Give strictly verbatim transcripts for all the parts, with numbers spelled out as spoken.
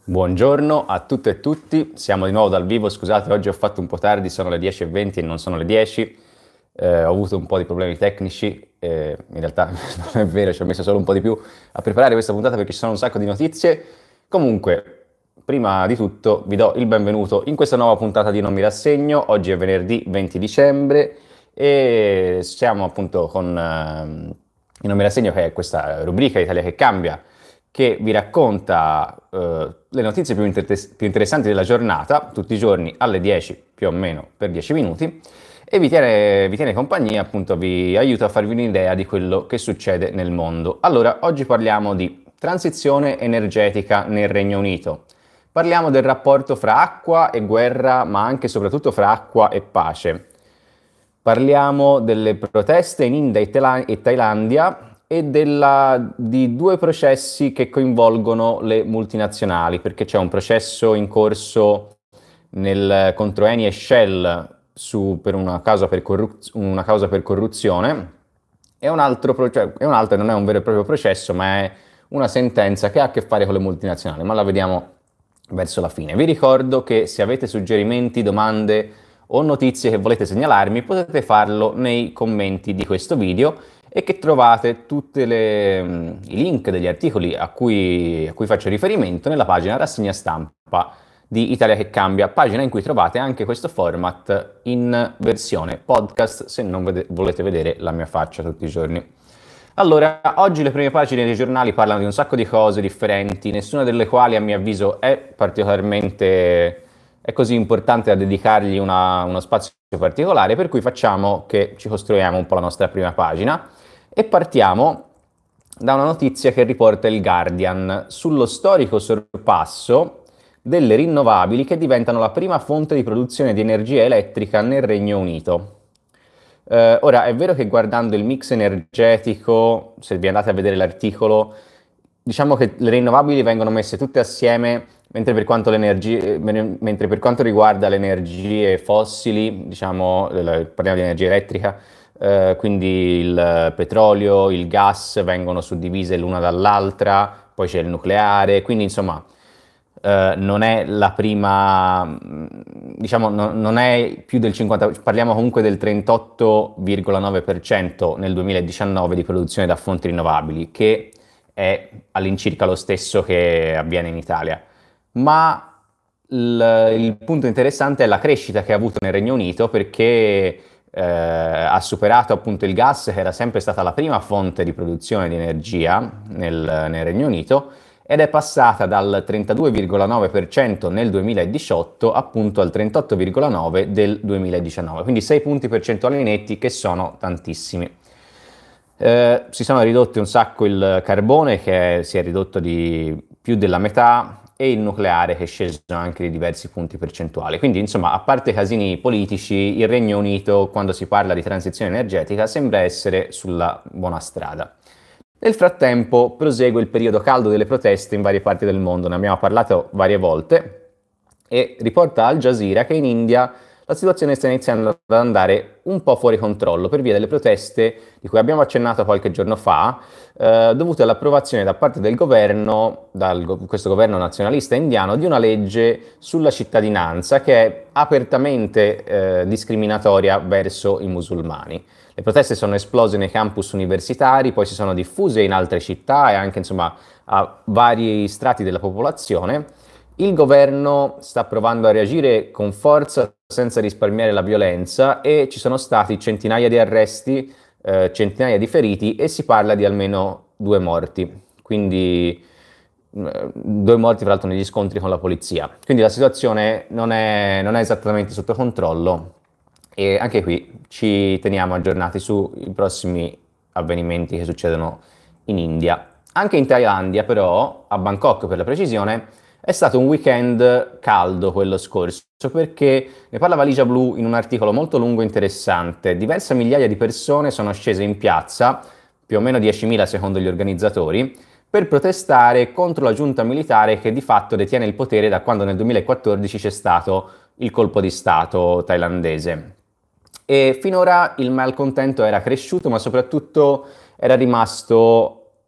Buongiorno a tutte e tutti, siamo di nuovo dal vivo, scusate oggi ho fatto un po' tardi, sono le dieci e venti e non sono le dieci, eh, ho avuto un po' di problemi tecnici, eh, in realtà non è vero, ci ho messo solo un po' di più a preparare questa puntata perché ci sono un sacco di notizie. Comunque, prima di tutto vi do il benvenuto in questa nuova puntata di Non mi rassegno, oggi è venerdì venti dicembre e siamo appunto con eh, il Non mi rassegno, che è questa rubrica Italia che cambia, che vi racconta eh, le notizie più, inter- più interessanti della giornata, tutti i giorni alle dieci più o meno per dieci minuti, e vi tiene, vi tiene compagnia, appunto vi aiuta a farvi un'idea di quello che succede nel mondo. Allora, oggi parliamo di transizione energetica nel Regno Unito. Parliamo del rapporto fra acqua e guerra, ma anche e soprattutto fra acqua e pace. Parliamo delle proteste in India e, Tela- e Thailandia e della, di due processi che coinvolgono le multinazionali, perché c'è un processo in corso nel, contro Eni e Shell su, per una causa per, corruz- una causa per corruzione, e un altro, proce- e un altro non è un vero e proprio processo, ma è una sentenza che ha a che fare con le multinazionali, ma la vediamo verso la fine. Vi ricordo che se avete suggerimenti, domande o notizie che volete segnalarmi, potete farlo nei commenti di questo video e che trovate tutti i link degli articoli a cui, a cui faccio riferimento nella pagina Rassegna Stampa di Italia che Cambia, pagina in cui trovate anche questo format in versione podcast se non vede- volete vedere la mia faccia tutti i giorni. Allora, oggi le prime pagine dei giornali parlano di un sacco di cose differenti, nessuna delle quali a mio avviso è particolarmente, è così importante da dedicargli una- uno spazio particolare, per cui facciamo che ci costruiamo un po' la nostra prima pagina e partiamo da una notizia che riporta il Guardian sullo storico sorpasso delle rinnovabili che diventano la prima fonte di produzione di energia elettrica nel Regno Unito. Eh, ora, è vero che guardando il mix energetico, se vi andate a vedere l'articolo, diciamo che le rinnovabili vengono messe tutte assieme, mentre per quanto, l'energia- mentre per quanto riguarda le energie fossili, diciamo, eh, parliamo di energia elettrica, eh, quindi il petrolio, il gas vengono suddivise l'una dall'altra, poi c'è il nucleare, quindi insomma eh, non è la prima, mh, diciamo, no- non è più del cinquanta, parliamo comunque del trentotto virgola nove per cento nel duemiladiciannove di produzione da fonti rinnovabili, che è all'incirca lo stesso che avviene in Italia. Ma il, il punto interessante è la crescita che ha avuto nel Regno Unito, perché eh, ha superato appunto il gas, che era sempre stata la prima fonte di produzione di energia nel, nel Regno Unito, ed è passata dal trentadue virgola nove per cento nel duemiladiciotto appunto al trentotto virgola nove per cento del duemiladiciannove, quindi sei punti percentuali netti che sono tantissimi. Eh, si sono ridotti un sacco il carbone, che si è ridotto di più della metà, e il nucleare, che è sceso anche di diversi punti percentuali. Quindi insomma, a parte casini politici, il Regno Unito, quando si parla di transizione energetica, sembra essere sulla buona strada. Nel frattempo prosegue il periodo caldo delle proteste in varie parti del mondo, ne abbiamo parlato varie volte, e riporta Al Jazeera che in India la situazione sta iniziando ad andare un po' fuori controllo per via delle proteste di cui abbiamo accennato qualche giorno fa, eh, dovute all'approvazione da parte del governo, dal questo governo nazionalista indiano, di una legge sulla cittadinanza che è apertamente eh, discriminatoria verso i musulmani. Le proteste sono esplose nei campus universitari, poi si sono diffuse in altre città e anche insomma a vari strati della popolazione. Il governo sta provando a reagire con forza senza risparmiare la violenza e ci sono stati centinaia di arresti, eh, centinaia di feriti e si parla di almeno due morti. Quindi eh, due morti tra l'altro negli scontri con la polizia. Quindi la situazione non è, non è esattamente sotto controllo e anche qui ci teniamo aggiornati sui prossimi avvenimenti che succedono in India. Anche in Thailandia, però, a Bangkok per la precisione, è stato un weekend caldo quello scorso, perché ne parlava Ligia Blu in un articolo molto lungo e interessante. Diverse migliaia di persone sono scese in piazza, più o meno diecimila secondo gli organizzatori, per protestare contro la giunta militare che di fatto detiene il potere da quando nel duemilaquattordici c'è stato il colpo di stato thailandese. E finora il malcontento era cresciuto, ma soprattutto era rimasto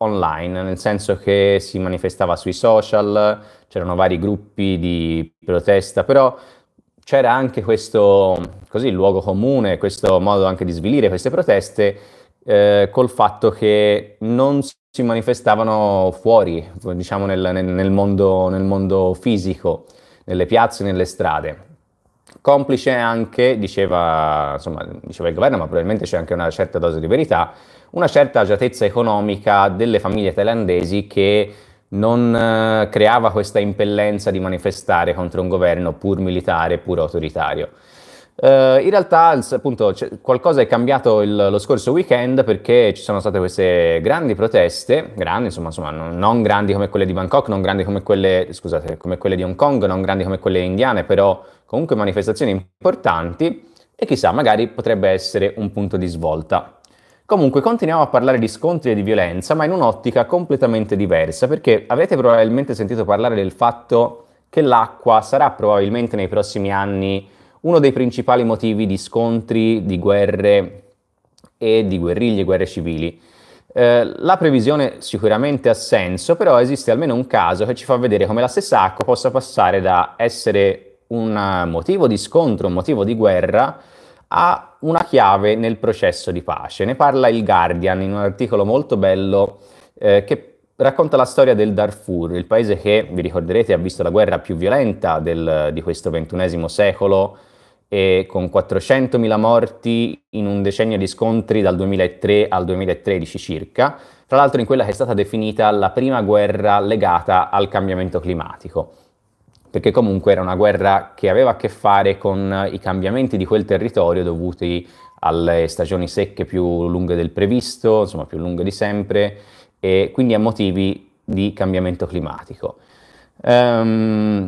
online, nel senso che si manifestava sui social, c'erano vari gruppi di protesta, però c'era anche questo, così, luogo comune, questo modo anche di svilire queste proteste, eh, col fatto che non si manifestavano fuori, diciamo nel, nel- nel mondo, nel mondo fisico, nelle piazze, nelle strade. Complice anche, diceva, insomma, diceva il governo, ma probabilmente c'è anche una certa dose di verità, una certa agiatezza economica delle famiglie thailandesi che non eh, creava questa impellenza di manifestare contro un governo pur militare, pur autoritario. Eh, in realtà, il- appunto, c'è- qualcosa è cambiato il- lo scorso weekend perché ci sono state queste grandi proteste, grandi, insomma, insomma, non, non grandi come quelle di Bangkok, non grandi come quelle, scusate, come quelle di Hong Kong, non grandi come quelle indiane, però comunque manifestazioni importanti e chissà, magari potrebbe essere un punto di svolta. Comunque continuiamo a parlare di scontri e di violenza, ma in un'ottica completamente diversa, perché avete probabilmente sentito parlare del fatto che l'acqua sarà probabilmente nei prossimi anni uno dei principali motivi di scontri, di guerre e di guerriglie, guerre civili. Eh, la previsione sicuramente ha senso, però esiste almeno un caso che ci fa vedere come la stessa acqua possa passare da essere un motivo di scontro, un motivo di guerra, a una chiave nel processo di pace. Ne parla il Guardian in un articolo molto bello eh, che racconta la storia del Darfur, il paese che, vi ricorderete, ha visto la guerra più violenta del- di questo ventunesimo secolo e con quattrocentomila morti in un decennio di scontri dal duemilatré al duemilatredici circa, tra l'altro in quella che è stata definita la prima guerra legata al cambiamento climatico, perché comunque era una guerra che aveva a che fare con i cambiamenti di quel territorio dovuti alle stagioni secche più lunghe del previsto, insomma più lunghe di sempre, e quindi a motivi di cambiamento climatico. Ehm,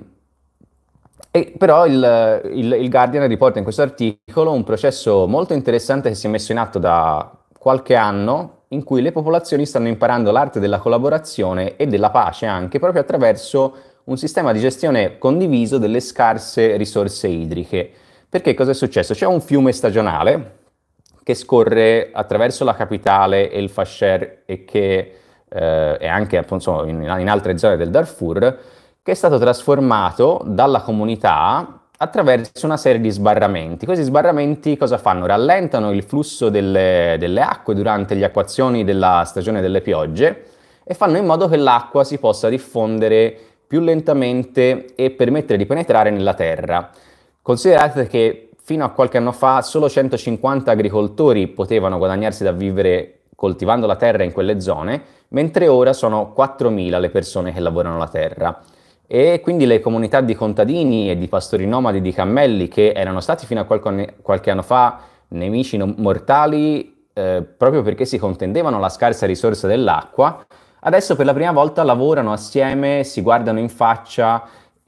e però il, il- il Guardian riporta in questo articolo un processo molto interessante che si è messo in atto da qualche anno, in cui le popolazioni stanno imparando l'arte della collaborazione e della pace anche proprio attraverso un sistema di gestione condiviso delle scarse risorse idriche. Perché cosa è successo? C'è un fiume stagionale che scorre attraverso la capitale e il Fasher e che eh, è anche appunto, in, in altre zone del Darfur, che è stato trasformato dalla comunità attraverso una serie di sbarramenti. Questi sbarramenti cosa fanno? Rallentano il flusso delle, delle acque durante le acquazioni della stagione delle piogge e fanno in modo che l'acqua si possa diffondere più lentamente e permettere di penetrare nella terra. Considerate che fino a qualche anno fa solo centocinquanta agricoltori potevano guadagnarsi da vivere coltivando la terra in quelle zone, mentre ora sono quattromila le persone che lavorano la terra. E quindi le comunità di contadini e di pastori nomadi di cammelli, che erano stati fino a qualche, qualche anno fa nemici non- mortali eh, proprio perché si contendevano la scarsa risorsa dell'acqua, adesso per la prima volta lavorano assieme, si guardano in faccia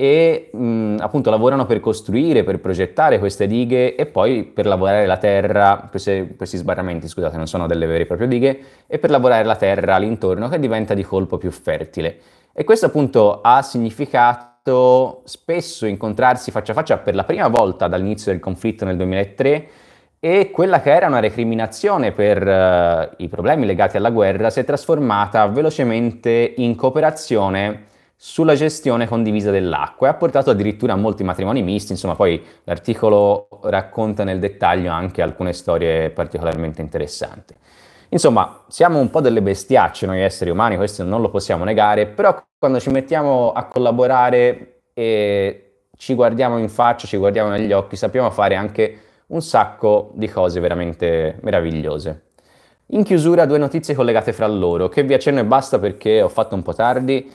e mh, appunto lavorano per costruire, per progettare queste dighe e poi per lavorare la terra, queste- questi sbarramenti, scusate, non sono delle vere e proprie dighe, e per lavorare la terra all'intorno che diventa di colpo più fertile. E questo appunto ha significato spesso incontrarsi faccia a faccia per la prima volta dall'inizio del conflitto nel duemilatré e quella che era una recriminazione per eh, i problemi legati alla guerra si è trasformata velocemente in cooperazione sulla gestione condivisa dell'acqua e ha portato addirittura a molti matrimoni misti, insomma poi l'articolo racconta nel dettaglio anche alcune storie particolarmente interessanti. Insomma, siamo un po' delle bestiacce noi esseri umani, questo non lo possiamo negare, però quando ci mettiamo a collaborare e ci guardiamo in faccia, ci guardiamo negli occhi, sappiamo fare anche un sacco di cose veramente meravigliose. In chiusura due notizie collegate fra loro, che vi accenno e basta perché ho fatto un po' tardi,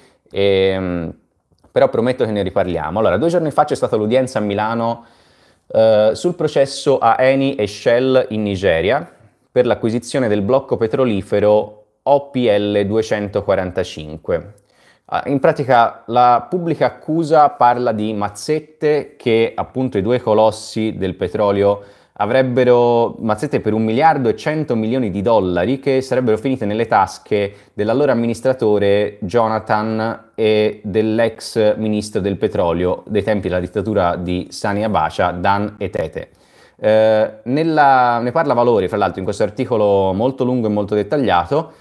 e, però prometto che ne riparliamo. Allora, due giorni fa c'è stata l'udienza a Milano eh, sul processo a Eni e Shell in Nigeria per l'acquisizione del blocco petrolifero O P L duecentoquarantacinque. Ah, In pratica la pubblica accusa parla di mazzette che appunto i due colossi del petrolio avrebbero mazzette per un miliardo e cento milioni di dollari che sarebbero finite nelle tasche dell'allora amministratore Jonathan e dell'ex ministro del petrolio dei tempi della dittatura di Sani Abacha, Dan Etete. Eh, nella- ne parla Valori, fra l'altro, in questo articolo molto lungo e molto dettagliato,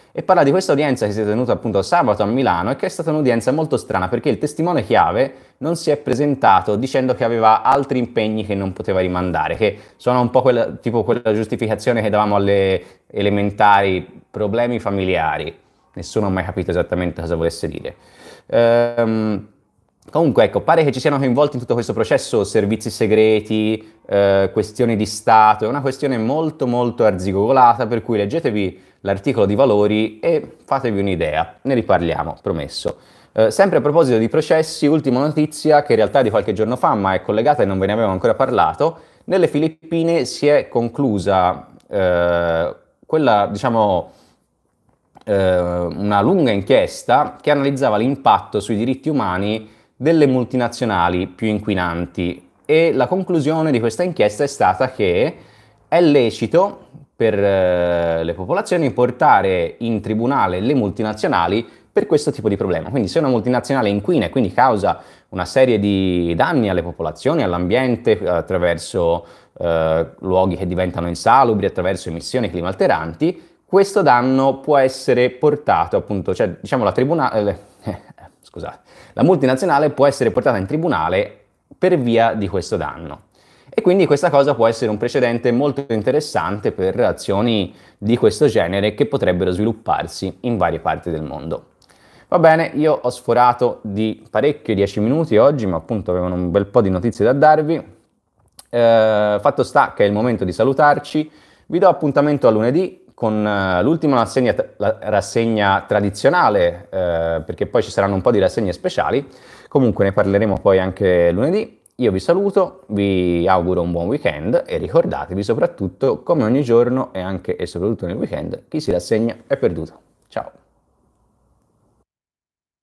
e parla di questa udienza che si è tenuta appunto sabato a Milano e che è stata un'udienza molto strana perché il testimone chiave non si è presentato dicendo che aveva altri impegni che non poteva rimandare, che sono un po' quella, tipo quella giustificazione che davamo alle elementari, problemi familiari. Nessuno ha mai capito esattamente cosa volesse dire. Ehm, comunque, ecco, pare che ci siano coinvolti in tutto questo processo servizi segreti, eh, questioni di Stato, è una questione molto molto arzigogolata, per cui leggetevi l'articolo di Valori e fatevi un'idea, ne riparliamo, promesso. Eh, sempre a proposito di processi, ultima notizia che in realtà è di qualche giorno fa, ma è collegata e non ve ne avevo ancora parlato, nelle Filippine si è conclusa eh, quella, diciamo, eh, una lunga inchiesta che analizzava l'impatto sui diritti umani delle multinazionali più inquinanti e la conclusione di questa inchiesta è stata che è lecito per eh, le popolazioni portare in tribunale le multinazionali per questo tipo di problema. Quindi se una multinazionale inquina e quindi causa una serie di danni alle popolazioni, all'ambiente, attraverso eh, luoghi che diventano insalubri, attraverso emissioni climalteranti, questo danno può essere portato appunto, cioè diciamo la tribunale, eh, scusate, la multinazionale può essere portata in tribunale per via di questo danno. E quindi questa cosa può essere un precedente molto interessante per azioni di questo genere che potrebbero svilupparsi in varie parti del mondo. Va bene, io ho sforato di parecchio, dieci minuti oggi, ma appunto avevano un bel po' di notizie da darvi. Eh, fatto sta che è il momento di salutarci, vi do appuntamento a lunedì con uh, l'ultima rassegna, la rassegna tradizionale, eh, perché poi ci saranno un po' di rassegne speciali, comunque ne parleremo poi anche lunedì. Io vi saluto, vi auguro un buon weekend e ricordatevi soprattutto, come ogni giorno e anche e soprattutto nel weekend, chi si rassegna è perduto.